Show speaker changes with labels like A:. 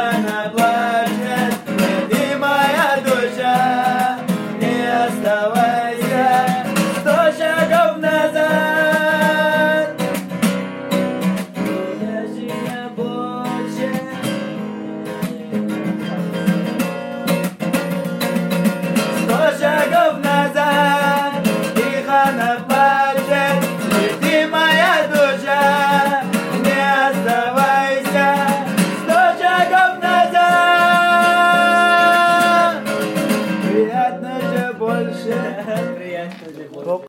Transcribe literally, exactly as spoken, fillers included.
A: она плачет, любимая душа, не оставайся сто шагов назад. Я же больше. Сто шагов назад, тихо она плачет, любимая душа, не оставайся сто шагов назад. Приятно же больше, приятно же больше.